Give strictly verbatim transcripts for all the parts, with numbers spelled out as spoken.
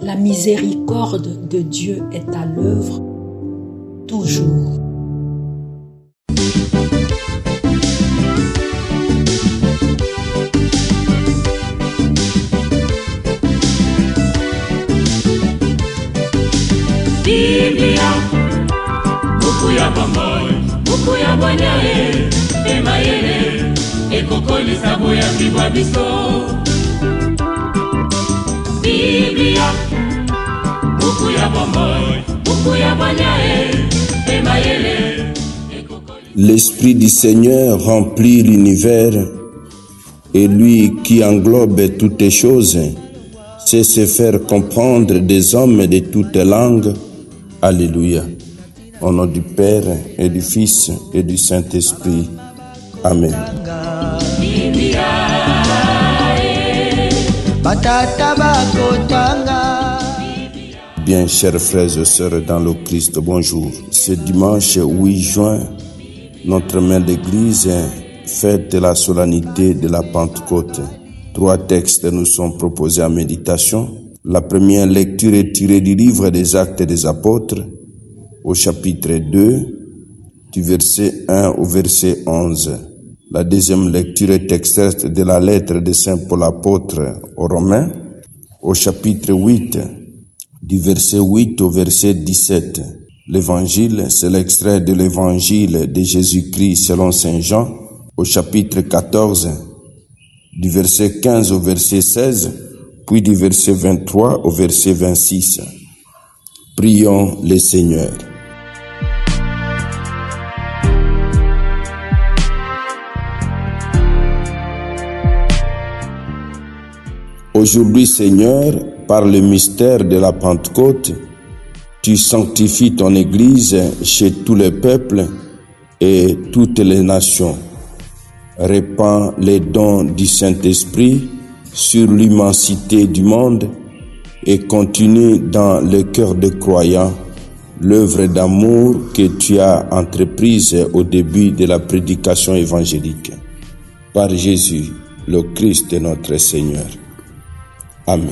La miséricorde de Dieu est à l'œuvre toujours. Biblia, buku ya bomoi, buku ya bonyae, emayele, ekokoli sabo ya bibwa biso. Biblia, buku ya bomoi, buku ya bonyae, emayele, ekokoli. L'Esprit du Seigneur remplit l'univers et lui qui englobe toutes les choses sait se faire comprendre des hommes de toutes langues. Alléluia. Au nom du Père et du Fils et du Saint-Esprit. Amen. Bien, chers frères et sœurs dans le Christ, bonjour. Ce dimanche huit juin, notre mère d'Église fête la solennité de la Pentecôte. Trois textes nous sont proposés en méditation. La première lecture est tirée du livre des Actes des Apôtres, au chapitre deux, du verset un au verset onze. La deuxième lecture est extraite de la lettre de Saint Paul apôtre aux Romains, au chapitre huit, du verset huit au verset dix-sept. L'évangile, c'est l'extrait de l'évangile de Jésus-Christ selon Saint Jean, au chapitre quatorze, du verset quinze au verset seize, puis du verset vingt-trois au verset vingt-six. Prions le Seigneur. Aujourd'hui, Seigneur, par le mystère de la Pentecôte, tu sanctifies ton Église chez tous les peuples et toutes les nations. Répands les dons du Saint-Esprit sur l'immensité du monde et continue dans le cœur des croyants l'œuvre d'amour que tu as entreprise au début de la prédication évangélique. Par Jésus, le Christ notre Seigneur. Amen.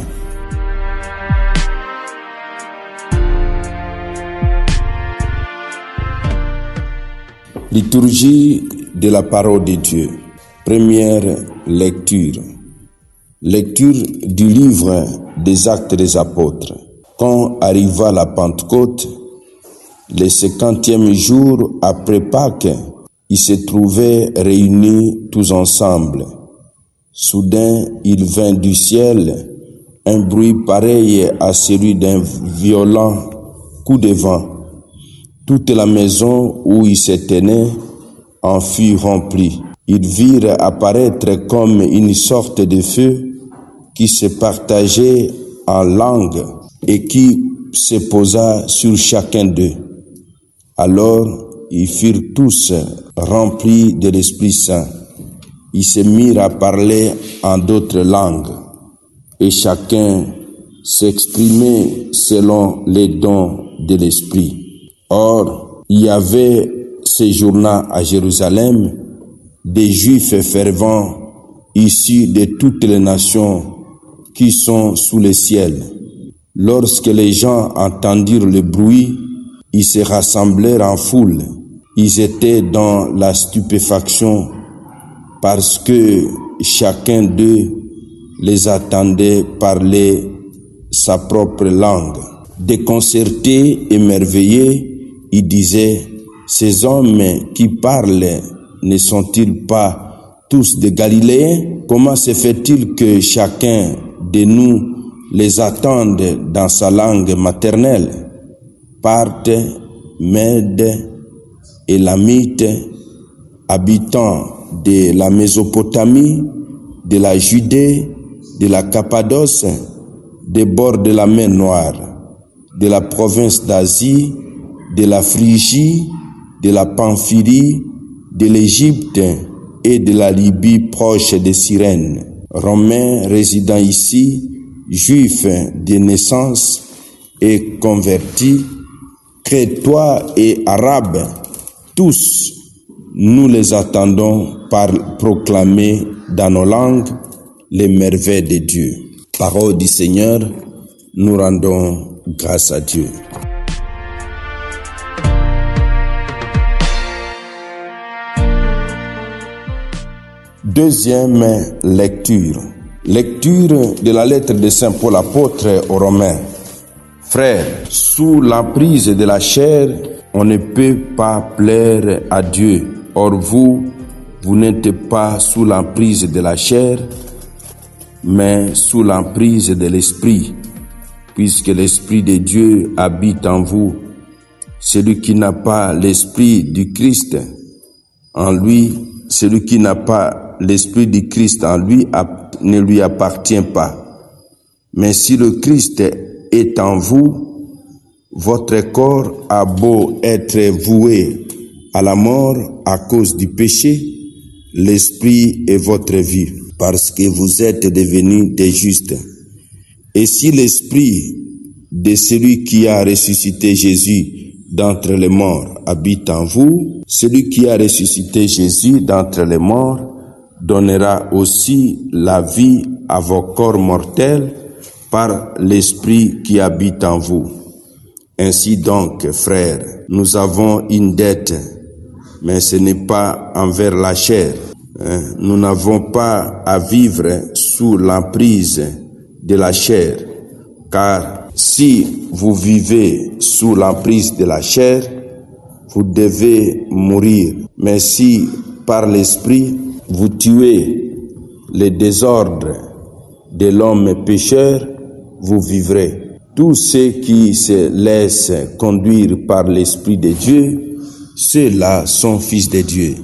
Liturgie de la parole de Dieu. Première lecture. Lecture du livre des Actes des Apôtres. Quand arriva la Pentecôte, le cinquantième jour après Pâques, ils se trouvaient réunis tous ensemble. Soudain, il vint du ciel un bruit pareil à celui d'un violent coup de vent. Toute la maison où ils se tenaient en fut remplie. Ils virent apparaître comme une sorte de feu qui se partageait en langues et qui se posa sur chacun d'eux. Alors, ils furent tous remplis de l'Esprit Saint. Ils se mirent à parler en d'autres langues et chacun s'exprimait selon les dons de l'Esprit. Or, il y avait séjournant à Jérusalem des Juifs fervents issus de toutes les nations qui sont sous le ciel. Lorsque les gens entendirent le bruit, ils se rassemblèrent en foule. Ils étaient dans la stupéfaction parce que chacun d'eux les attendait parler sa propre langue. Déconcertés, émerveillés, ils disaient, ces hommes qui parlent ne sont-ils pas tous des Galiléens? Comment se fait-il que chacun de nous les attende dans sa langue maternelle? Parthes, Mèdes, Élamites, habitants de la Mésopotamie, de la Judée, de la Cappadoce, des bords de la mer Noire, de la province d'Asie, de la Phrygie, de la Pamphylie, de l'Égypte et de la Libye proche de Cyrène, Romains résidant ici, Juifs de naissance et convertis, Crétois et Arabes, tous nous les attendons par proclamer dans nos langues les merveilles de Dieu. Parole du Seigneur, nous rendons grâce à Dieu. Deuxième lecture. Lecture de la lettre de Saint Paul apôtre aux Romains. Frères, sous l'emprise de la chair, on ne peut pas plaire à Dieu. Or vous, vous n'êtes pas sous l'emprise de la chair, mais sous l'emprise de l'Esprit, puisque l'Esprit de Dieu habite en vous. Celui qui n'a pas l'Esprit du Christ en lui, celui qui n'a pas l'Esprit du Christ en lui ne lui appartient pas. Mais si le Christ est en vous, votre corps a beau être voué à la mort à cause du péché, l'Esprit est votre vie, parce que vous êtes devenus des justes. Et si l'Esprit de celui qui a ressuscité Jésus d'entre les morts habite en vous, celui qui a ressuscité Jésus d'entre les morts donnera aussi la vie à vos corps mortels par l'Esprit qui habite en vous. Ainsi donc, frères, nous avons une dette, mais ce n'est pas envers la chair. Nous n'avons pas à vivre sous l'emprise de la chair, car si vous vivez sous l'emprise de la chair, vous devez mourir. Mais si par l'Esprit, vous tuez les désordres de l'homme pécheur, vous vivrez. Tous ceux qui se laissent conduire par l'Esprit de Dieu, ceux-là sont fils de Dieu.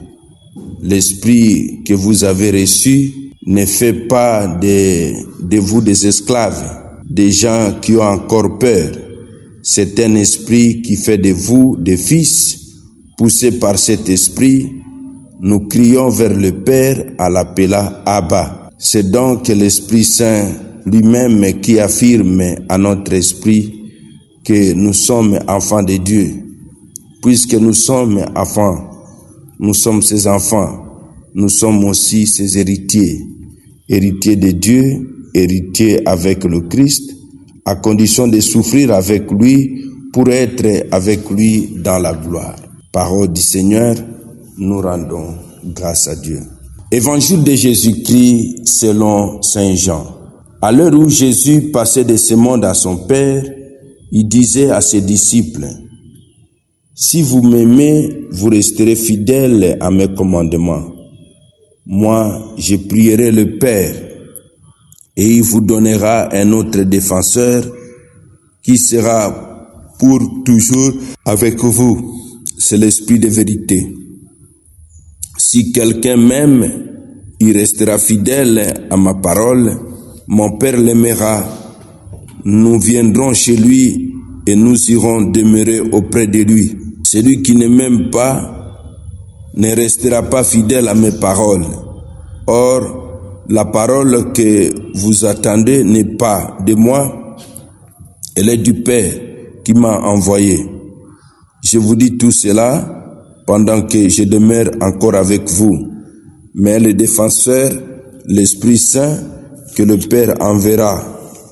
L'Esprit que vous avez reçu ne fait pas de, de vous des esclaves, des gens qui ont encore peur. C'est un esprit qui fait de vous des fils. Poussés par cet esprit, nous crions vers le Père à l'appelant Abba. C'est donc l'Esprit Saint lui-même qui affirme à notre esprit que nous sommes enfants de Dieu. Puisque nous sommes enfants, nous sommes ses enfants, nous sommes aussi ses héritiers. Héritiers de Dieu, héritiers avec le Christ, à condition de souffrir avec lui pour être avec lui dans la gloire. Parole du Seigneur, nous rendons grâce à Dieu. Évangile de Jésus-Christ selon Saint Jean. À l'heure où Jésus passait de ce monde à son Père, il disait à ses disciples, « Si vous m'aimez, vous resterez fidèles à mes commandements. Moi, je prierai le Père, et il vous donnera un autre défenseur qui sera pour toujours avec vous. C'est l'Esprit de vérité. Si quelqu'un m'aime, il restera fidèle à ma parole. Mon Père l'aimera. Nous viendrons chez lui et nous irons demeurer auprès de lui. Celui qui ne m'aime pas ne restera pas fidèle à mes paroles. Or, la parole que vous attendez n'est pas de moi, elle est du Père qui m'a envoyé. Je vous dis tout cela pendant que je demeure encore avec vous. Mais le défenseur, l'Esprit Saint, que le Père enverra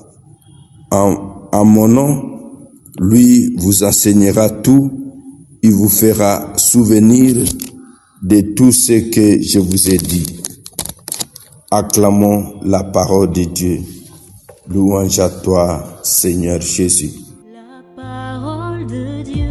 en, en mon nom, lui vous enseignera tout, il vous fera souvenir de tout ce que je vous ai dit. Acclamons la parole de Dieu. Louange à toi, Seigneur Jésus. La parole de Dieu,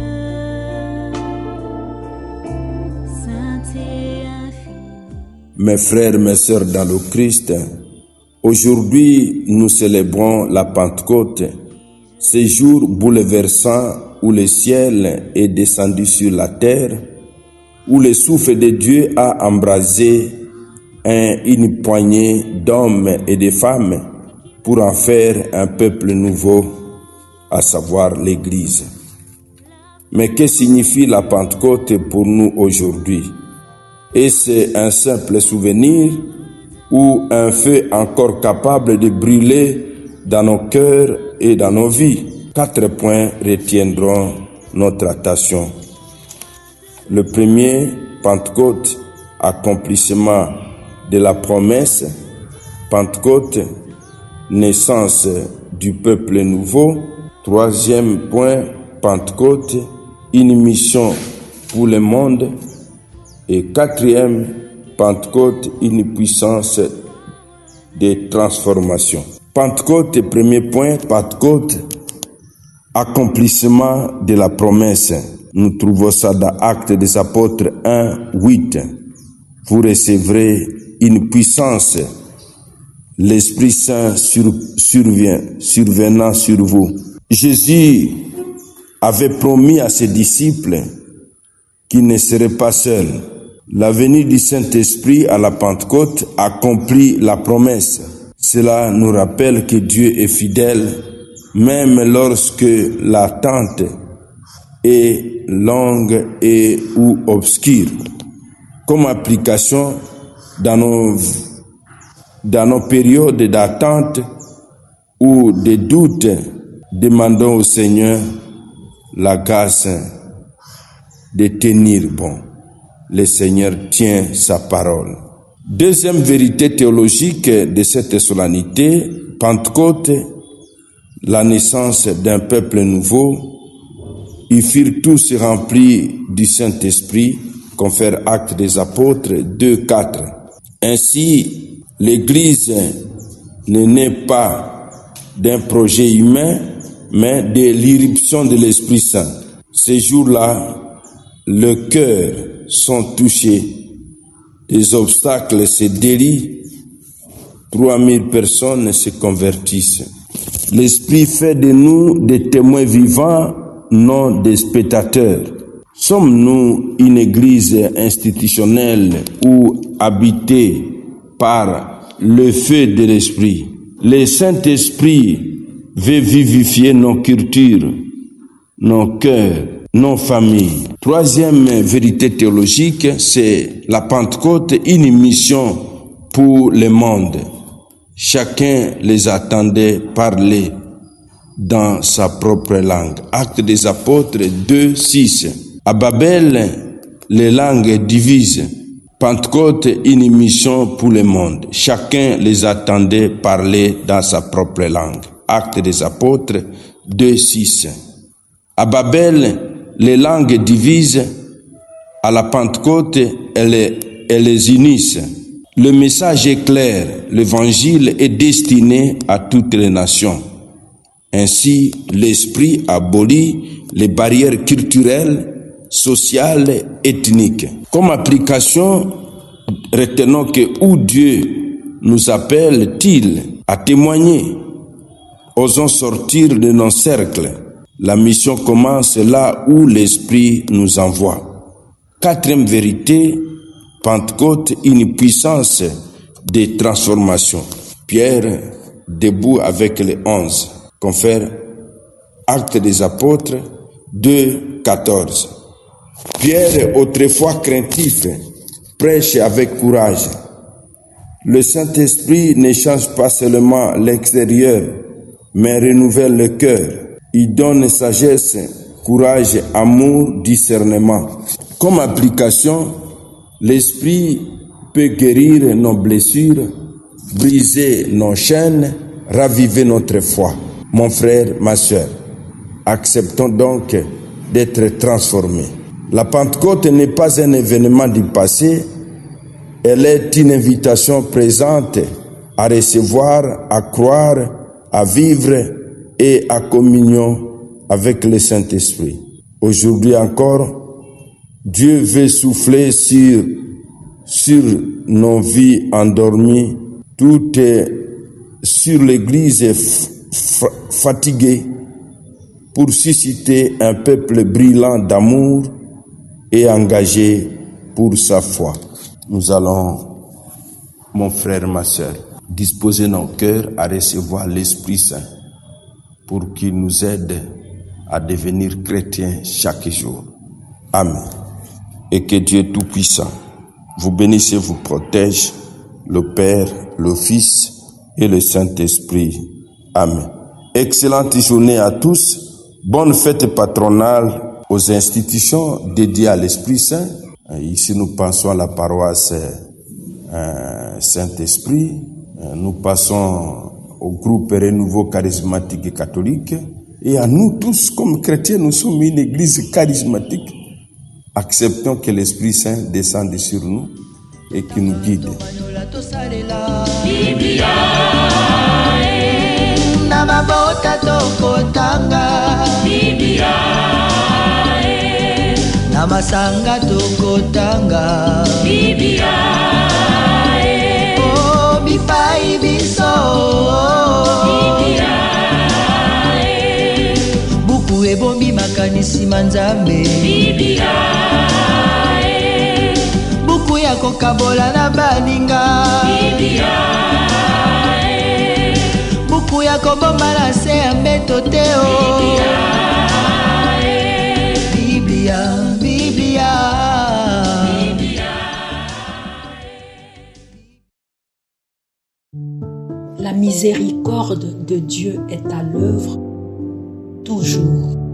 sainte et infinie. Mes frères, mes sœurs dans le Christ, aujourd'hui nous célébrons la Pentecôte, ce jour bouleversant où le ciel est descendu sur la terre, où le souffle de Dieu a embrasé un, une poignée d'hommes et de femmes pour en faire un peuple nouveau, à savoir l'Église. Mais que signifie la Pentecôte pour nous aujourd'hui? Est-ce un simple souvenir ou un feu encore capable de brûler dans nos cœurs et dans nos vies? Quatre points retiendront notre attention. Le premier, Pentecôte, accomplissement de la promesse. Pentecôte, naissance du peuple nouveau. Troisième point, Pentecôte, une mission pour le monde. Et quatrième, Pentecôte, une puissance de transformation. Pentecôte, premier point, Pentecôte, accomplissement de la promesse. Nous trouvons ça dans Actes des Apôtres un, huit. Vous recevrez une puissance, l'Esprit Saint sur, survient, survenant sur vous. Jésus avait promis à ses disciples qu'il ne serait pas seul. La venue du Saint-Esprit à la Pentecôte accomplit la promesse. Cela nous rappelle que Dieu est fidèle, même lorsque l'attente est longue et ou obscure. Comme application dans nos, dans nos périodes d'attente ou de doute, demandons au Seigneur la grâce de tenir bon. Le Seigneur tient sa parole. Deuxième vérité théologique de cette solennité, Pentecôte, la naissance d'un peuple nouveau. Ils furent tous remplis du Saint-Esprit, confère Actes des Apôtres deux, quatre. Ainsi, l'Église ne naît pas d'un projet humain, mais de l'irruption de l'Esprit Saint. Ces jours-là, le cœur sont touchés, des obstacles se délient, trois mille personnes se convertissent. L'Esprit fait de nous des témoins vivants, non des spectateurs. Sommes-nous une église institutionnelle ou habitée par le feu de l'Esprit? Le Saint-Esprit veut vivifier nos cultures, nos cœurs, nos familles. Troisième vérité théologique, c'est la Pentecôte, une mission pour le monde. Chacun les attendait parler dans sa propre langue. Actes des Apôtres deux, six. À Babel, les langues divisent. Pentecôte, une mission pour le monde. Chacun les attendait parler dans sa propre langue. Actes des Apôtres deux, six. À Babel, les langues divisent. À la Pentecôte, elles, elles les unissent. Le message est clair. L'évangile est destiné à toutes les nations. Ainsi, l'Esprit abolit les barrières culturelles, sociales, ethniques. Comme application, retenons que où Dieu nous appelle-t-il à témoigner? Osons sortir de nos cercles. La mission commence là où l'Esprit nous envoie. Quatrième vérité, Pentecôte, une puissance de transformation. Pierre, debout avec les onze, confère Actes des Apôtres deux, quatorze. Pierre, autrefois craintif, prêche avec courage. Le Saint-Esprit ne change pas seulement l'extérieur, mais renouvelle le cœur. Il donne sagesse, courage, amour, discernement. Comme application, l'Esprit peut guérir nos blessures, briser nos chaînes, raviver notre foi. Mon frère, ma sœur, acceptons donc d'être transformés. La Pentecôte n'est pas un événement du passé, elle est une invitation présente à recevoir, à croire, à vivre et à communion avec le Saint-Esprit. Aujourd'hui encore, Dieu veut souffler sur, sur nos vies endormies, tout est sur l'Église f- fatiguée, pour susciter un peuple brillant d'amour et engagé pour sa foi. Nous allons, mon frère, ma sœur, disposer nos cœurs à recevoir l'Esprit Saint pour qu'il nous aide à devenir chrétiens chaque jour. Amen. Et que Dieu Tout-Puissant vous bénisse et vous protège, le Père, le Fils et le Saint-Esprit. Amen. Excellente journée à tous. Bonne fête patronale aux institutions dédiées à l'Esprit Saint. Ici, nous pensons à la paroisse euh, Saint-Esprit. Nous passons au groupe Renouveau charismatique et catholique, et à nous tous comme chrétiens, nous sommes une église charismatique. Acceptons que l'Esprit Saint descende sur nous et qu'il nous guide. Namasanga tokotanga Biblia oh bipai biso Biblia buku ebombi makanisi manzambe Biblia buku ya kokabola na baninga Biblia buku ya kobomba na se ya mbeto teo Biblia La miséricorde de Dieu est à l'œuvre toujours.